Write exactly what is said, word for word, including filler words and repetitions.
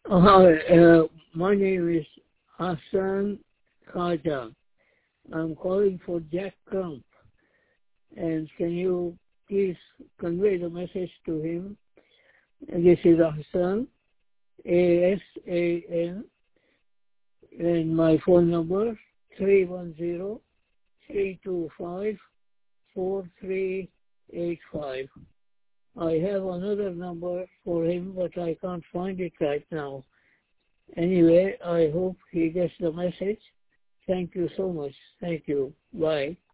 Hi, uh, my name is Hassan Khaja. I'm calling for Jack Crump. And can you please convey the message to him? This is Hassan, A S A N, and my phone number three one zero, three two five, four three eight five. I have another number for him, but I can't find it right now. Anyway, I hope he gets the message. Thank you so much. Thank you. Bye.